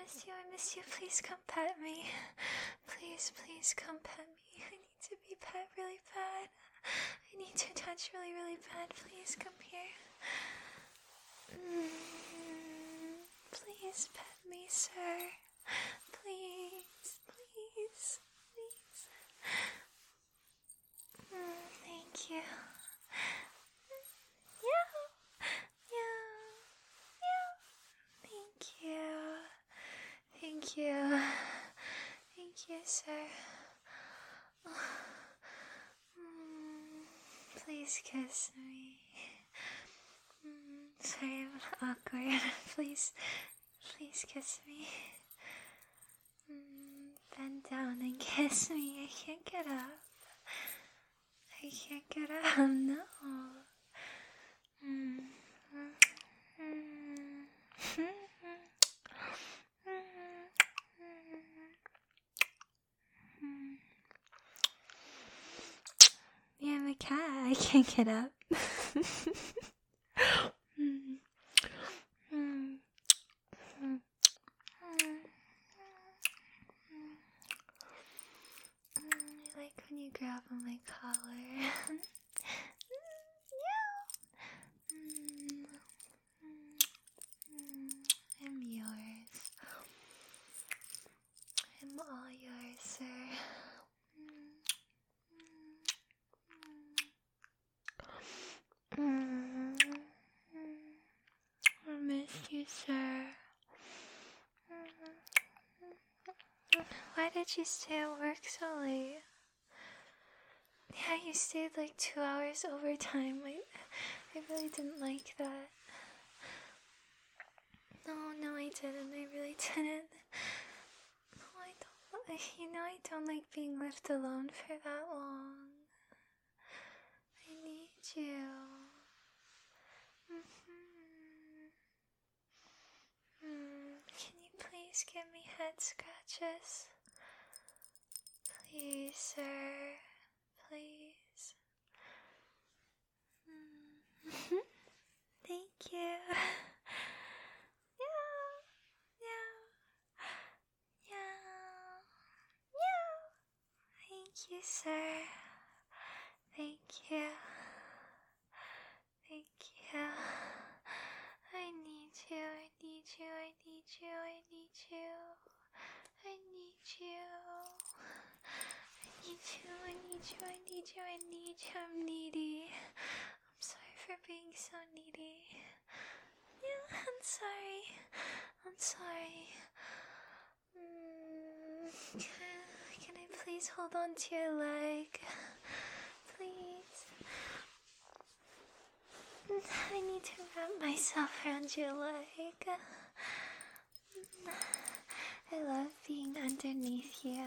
miss you. Please come pet me. Please come pet me. I need to be pet really bad. I need to touch really, really bad. Please come here. Please pet me, sir. Please. Thank you. Thank you, sir. Please kiss me. Sorry, I'm awkward. Please kiss me. Bend down and kiss me. I can't get up. No. Yeah, I'm a cat. I can't get up. I like when you grab on my collar. I'm yours. I'm all yours, sir. I missed you, sir. Why did you stay at work so late? Yeah, you stayed like 2 hours overtime. I really didn't like that. No, I didn't. I really didn't. No, I don't. I don't like being left alone for that long. I need you. Can you please give me head scratches? Please, sir. Please. Thank you. Thank you, sir. Thank you. I need you. I'm needy. I'm sorry for being so needy. Yeah, I'm sorry. Can I please hold on to your leg? Please. I need to wrap myself around your leg. I love being underneath you.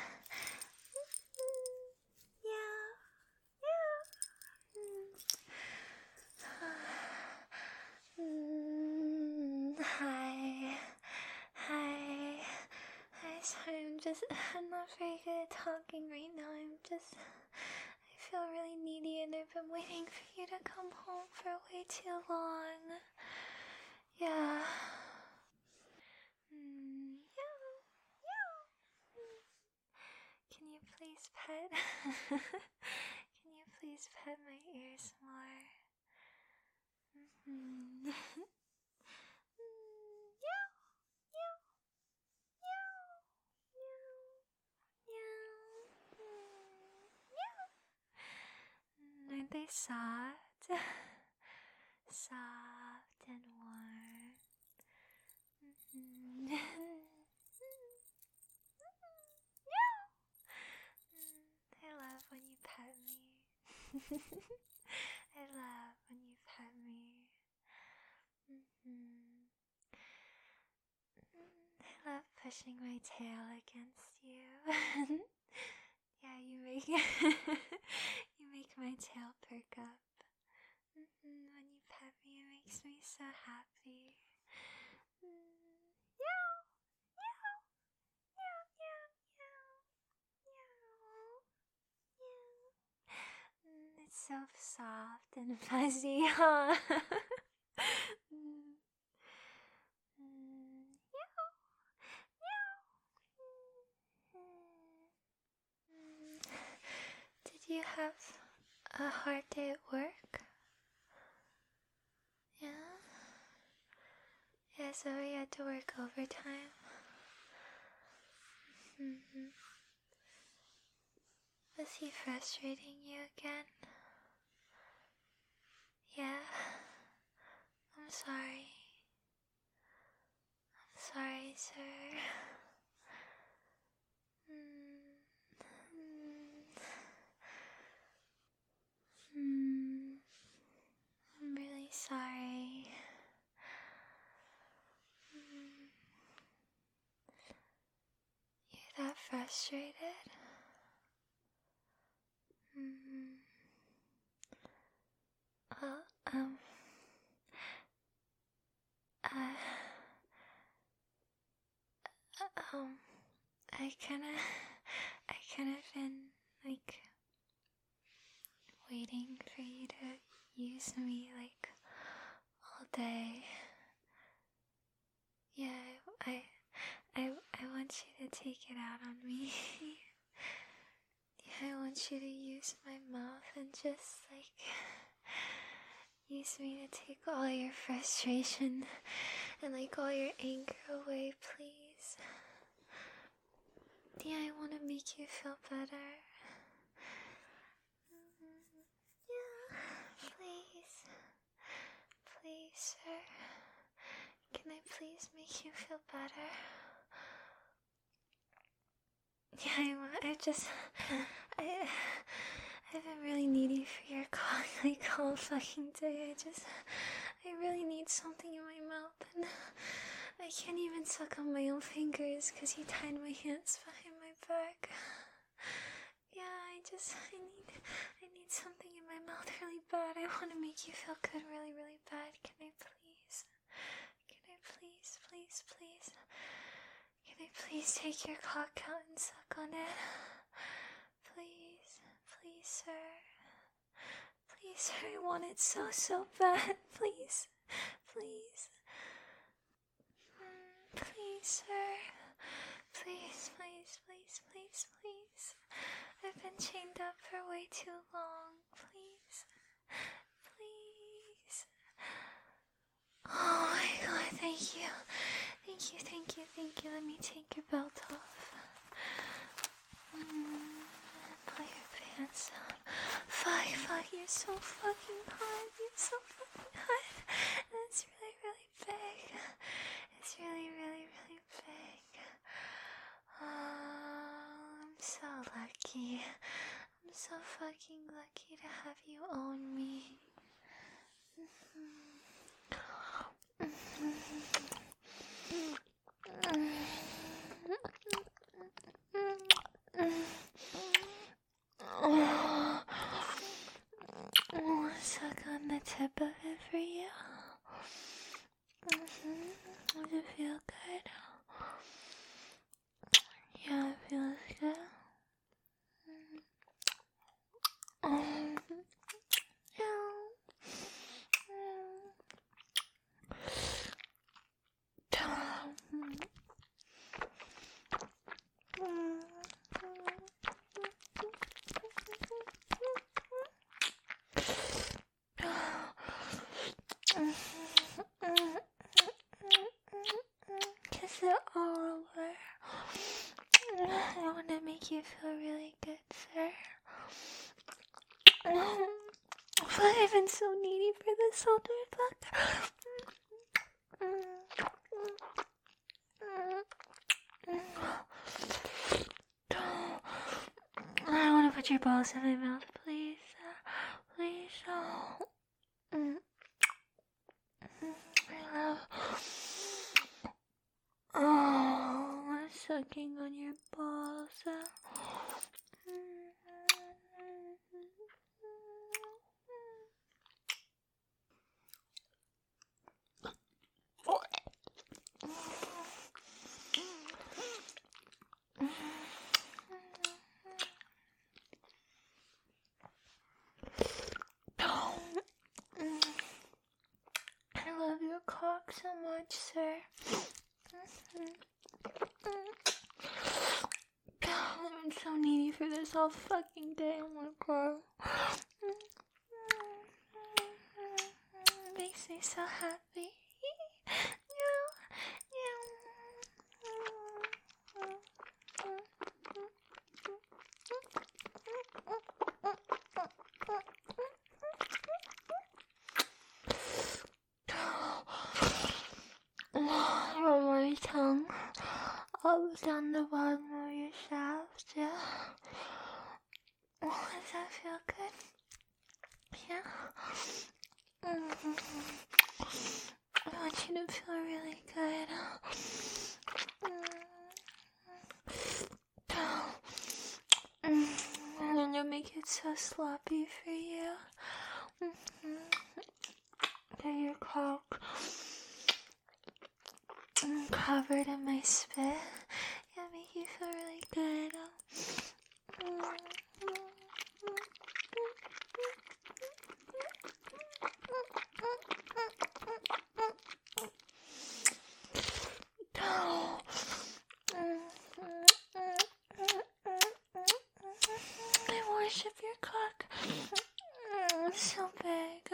Hi. Sorry, I'm not very good at talking right now. I feel really needy and I've been waiting for you to come home for way too long. Yeah. Can you please pet? Can you please pet my ears more? Aren't they soft? Soft and warm. I love when you pet me. I love when you pet me. I love pushing my tail against you. Yeah, you make my tail perk up. When you pet me, it makes me so happy. It's so soft and fuzzy, huh? have a hard day at work? Yeah? Yeah, so you had to work overtime. Was he frustrating you again? Yeah? I'm sorry. I'm sorry, sir. I'm really sorry. You're that frustrated? Well, I kind of been, like, waiting for you to use me, like, all day. Yeah, I want you to take it out on me. Yeah, I want you to use my mouth and just, like, use me to take all your frustration and, like, all your anger away, please. Yeah, I want to make you feel better. Yeah, please. Please, sir. Can I please make you feel better? Yeah, I've been really needy for your cock, like, all fucking day. I really need something in my mouth, and I can't even suck on my own fingers because he tied my hands behind my back. Yeah, I need something in my mouth really bad. I want to make you feel good really, really bad. Can I please? Can I please take your cock out and suck on it? Please, sir. Please, sir, I want it so, so bad. Please. Please, sir. Please. I've been chained up for way too long. Please. Oh my god, thank you. Let me take your belt off. Pull your pants down. Fuck, you're so fucking hot. And it's really, really big. It's really, really, really big. Oh, I'm so lucky. I'm so fucking lucky to have you own me. Suck on the tip of it for you. Does it feel good? Yeah, it feels good. Kiss it all over. I want to make you feel really good, sir. I've been so needy for this whole day. I want to put your balls in my mouth, please. Please. I'm sucking on your balls. I love your cock so much, sir. I've been so needy for this this all fucking day. Oh my god. Makes me so happy. Run my tongue all down the bottom of your shaft, yeah. Oh, does that feel good? Yeah. I want you to feel really good. I'm gonna make it so sloppy for you. Get your cock covered in my spit. Yeah, make you feel really good. I worship your cock. It's so big.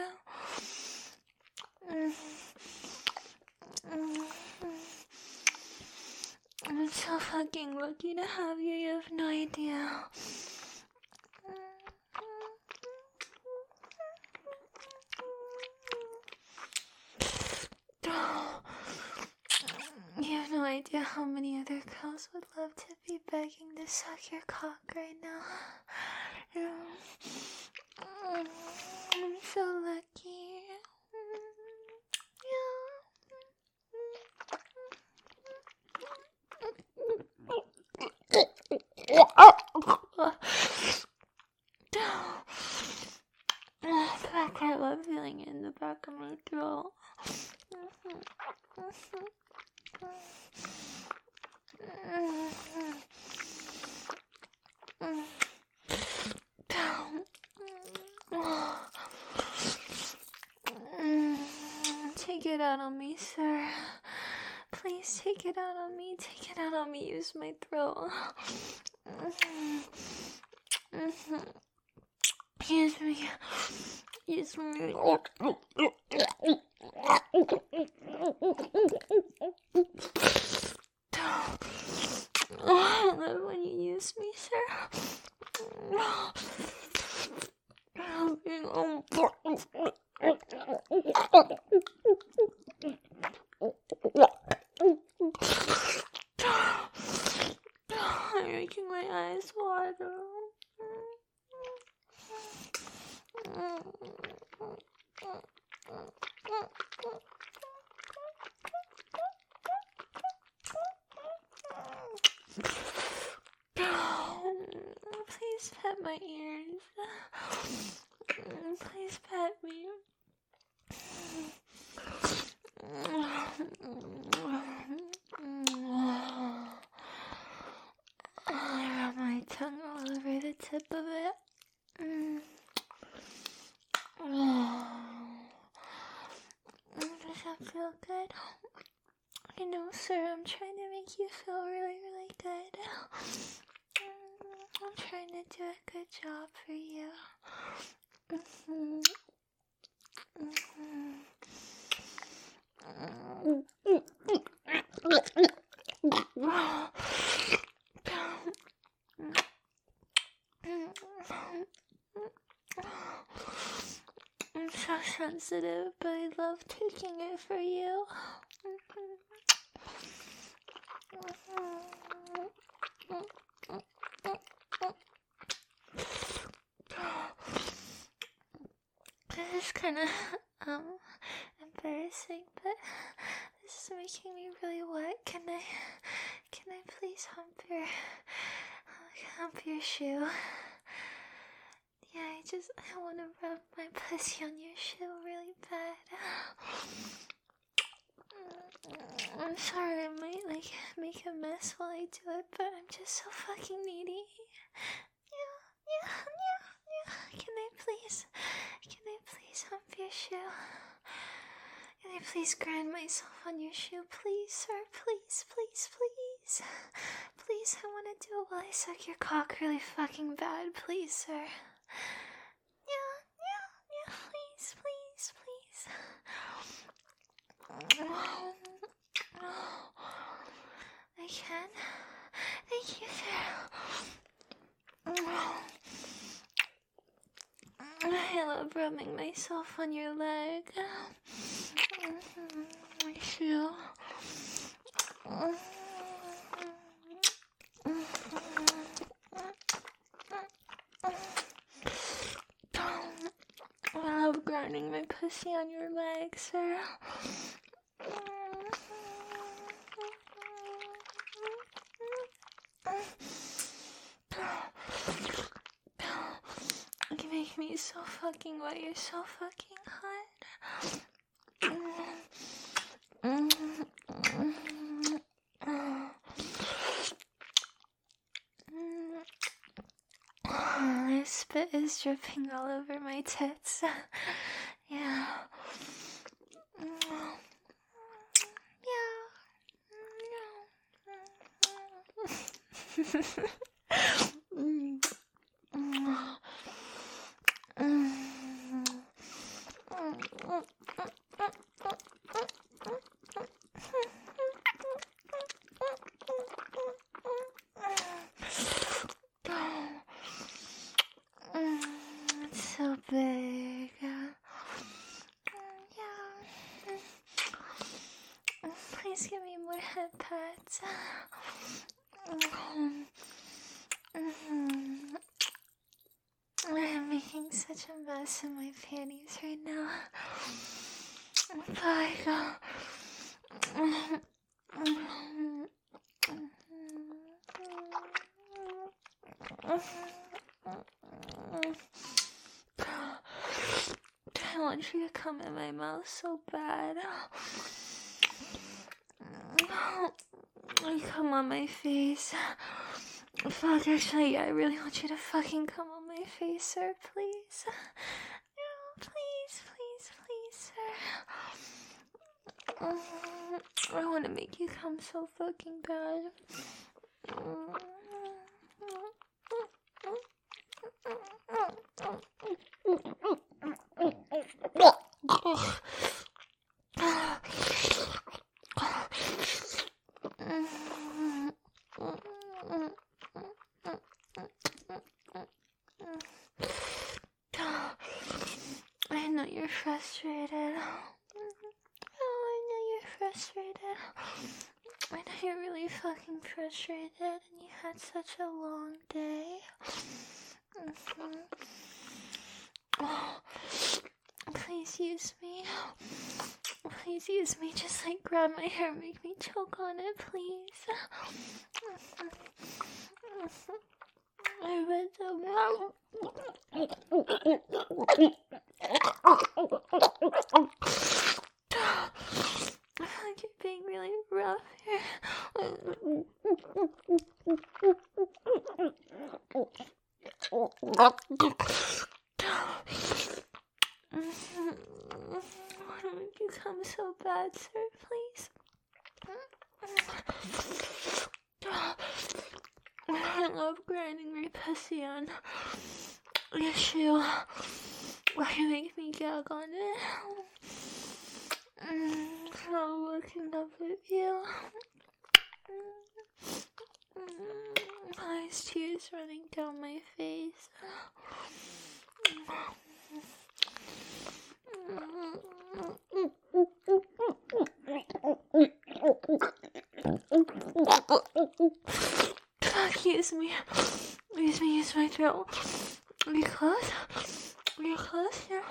I'm so fucking lucky to have you. You have no idea. You have no idea how many other girls would love to be begging to suck your cock right now. I'm so lucky. I love feeling it in the back of my throat. Take it out on me, sir. Please take it out on me. Take it out on me. Use my throat. Use me. Use me. I love when you use me, sir. I'm making my eyes water. Please pet my ears. Please pet me. I rub my tongue all over the tip of it. Does that feel good? I know, sir, I'm trying to make you feel really, really good. I'm trying to do a good job for you. I'm so sensitive, but I love taking it for you. This is kind of embarrassing, but this is making me really wet. Can I please hump your shoe? Yeah, I want to rub my pussy on your shoe really bad. I'm sorry, I might make a mess while I do it, but I'm just so fucking needy. Yeah. Can I please hump your shoe? Can I please grind myself on your shoe, please, sir? Please. please. Please, I want to do it while I suck your cock really fucking bad. Please, sir. Yeah, please, please, please. I can. Thank you, sir. I love rubbing myself on your leg. My shoe. I love grinding my pussy on your leg, sir. You make me so fucking wet. You're so fucking hot. My spit is dripping all over my tits. Yeah. It's so big. Please give me more head pats. I'm making such a mess in my panties right now. I want you to come in my mouth so bad. Come on my face. Fuck, actually, I really want you to fucking come on my face, sir, please. No, please, sir. I want to make you come so fucking bad. I know you're frustrated. I know you're frustrated. I know you're really fucking frustrated and you had such a long day. Please use me. Please use me. Just like grab my hair, make me choke on it, please. I bet so I feel like you're being really rough here. Why don't you come so bad, sir, please? I love grinding my pussy on your shoe. Why you make me gag on it? I'm looking up at you. There's tears running down my face. Fuck, use me. Use my throat. Are you close? Are you close? Yeah.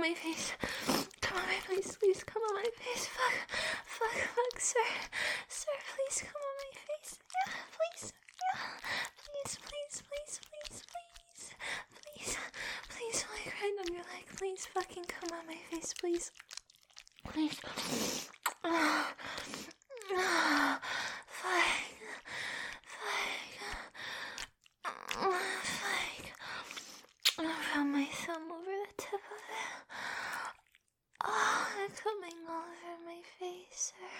my face. Come on my face, please come on my face. Fuck, sir. Sir, please come on my face. Yeah, please. Yeah, please, like right on your leg. Please fucking come on my face, please. Please. I found my thumb over the tip of it. Oh, it's coming all over my face, sir.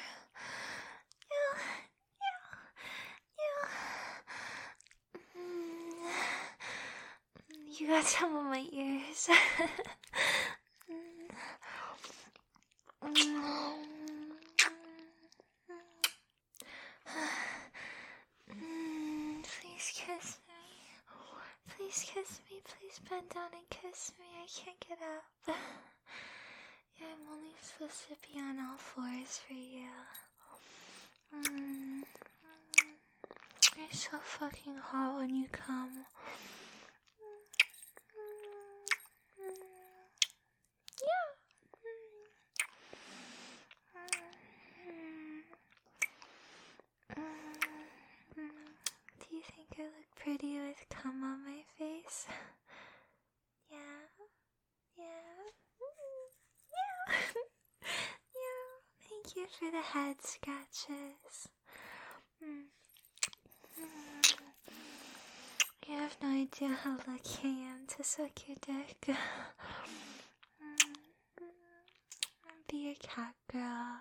Yeah. You got some on my ears. Please kiss me. Please kiss me. Please bend down and kiss me. I can't get up. Yeah, I'm only supposed to be on all fours for you. You're so fucking hot when you come. Do you think I look pretty with cum on my face? Yeah. Thank you for the head scratches. You have no idea how lucky I am to suck your dick. Be your cat girl.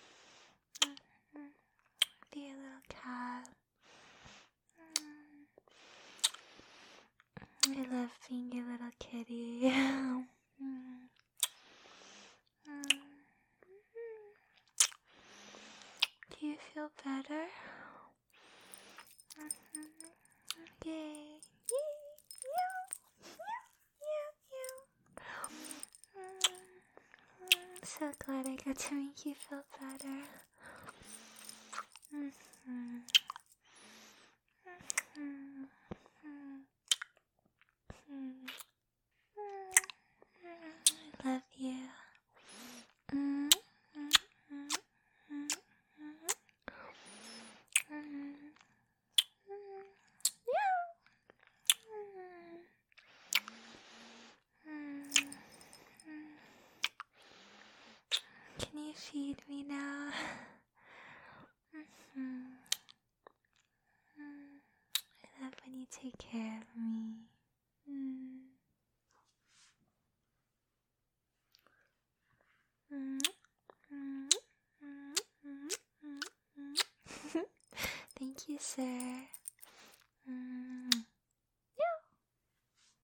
Be a little cat. I love being your little kitty. Do you feel better? Yay. So glad I got to make you feel better. I love you. Can you feed me now? I love when you take care of me. Thank you, sir.